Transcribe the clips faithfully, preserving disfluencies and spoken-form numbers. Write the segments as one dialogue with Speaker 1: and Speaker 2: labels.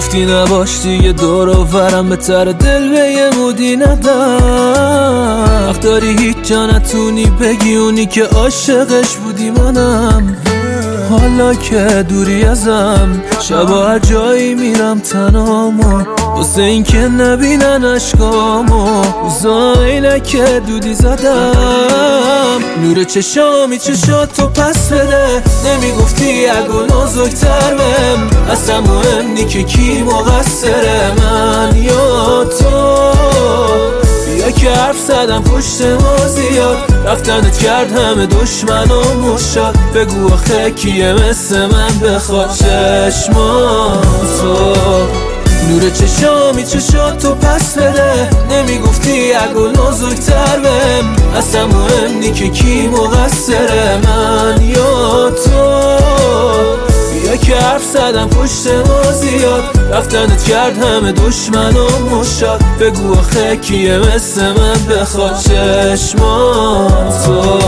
Speaker 1: گفتی نباش دیگه دور و برم، بهتر دل به یه مودی ندم. وقت داری هیچ جا نتونی بگی اونی که عاشقش بودی منم. حالا که دوری ازم شبا هر جایی میرم تنامو، واسه این که نبینن عشقامو. روزا اینه که دودی زدم. نور چشامی چشاتو پس بده، نمیگفتی اگه نازکتر بهم. اصلا مهم نی که کی مقصره، من یا تو. بیا که حرف زدم پشت ما زیاد، رفتنت کرد همه دشمن و مشاد. بگو آخه کیه مثل من بخواد چشماتو. نور چشامی چشاتو پس بده، نمیگفتی اگه نازکتر بهم. اصلا مهم نی که کی مقصره، من یا تو. بیا که حرف زدم پشت ما زیاد، رفتنت کرد همه دشمن و مشاد. بگو آخه کیه مثل من بخواد چشماتو.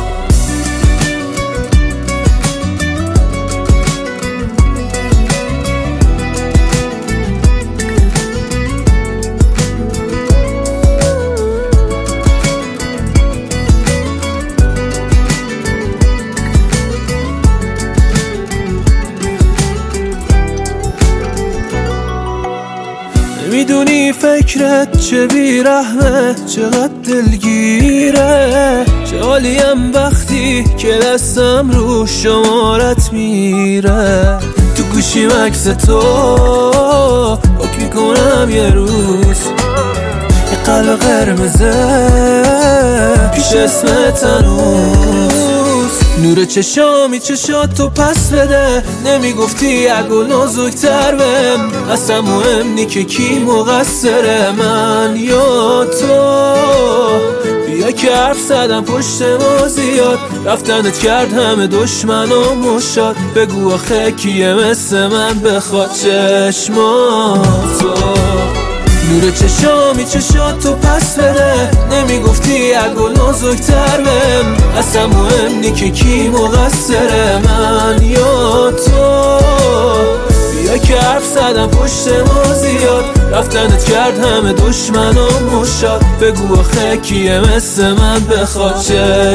Speaker 1: میدونی فکرت چه بیرحمه، چقدر دلگیره. چه حالیم وقتی که دستم رو شمارت میره. تو گوشیم عکس تو حک میکنم یه روز، یه قلب قرمزه پیش اسمت هنوز. نور چشامی چشاتو پس بده، نمیگفتی اگه نازکتر بهم. اصلا مهم نی که کی مقصره، من یا تو. بیا که حرف زدم پشت ما زیاد، رفتنت کرد همه دشمن و مشاد. بگو آخه کیه مثل من بخواد چشماتو. نور چشامی چشاتو پس بده، نمیگفتی اگه نازکتر بهم. اصلا مهم نی که کی مقصره، من یا تو. بیا که حرف زدم پشت ما زیاد، رفتنت کرد همه دشمن و مشاد. بگو آخه کیه مثل من بخواد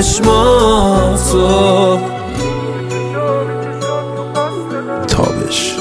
Speaker 1: چشماتو.
Speaker 2: تابش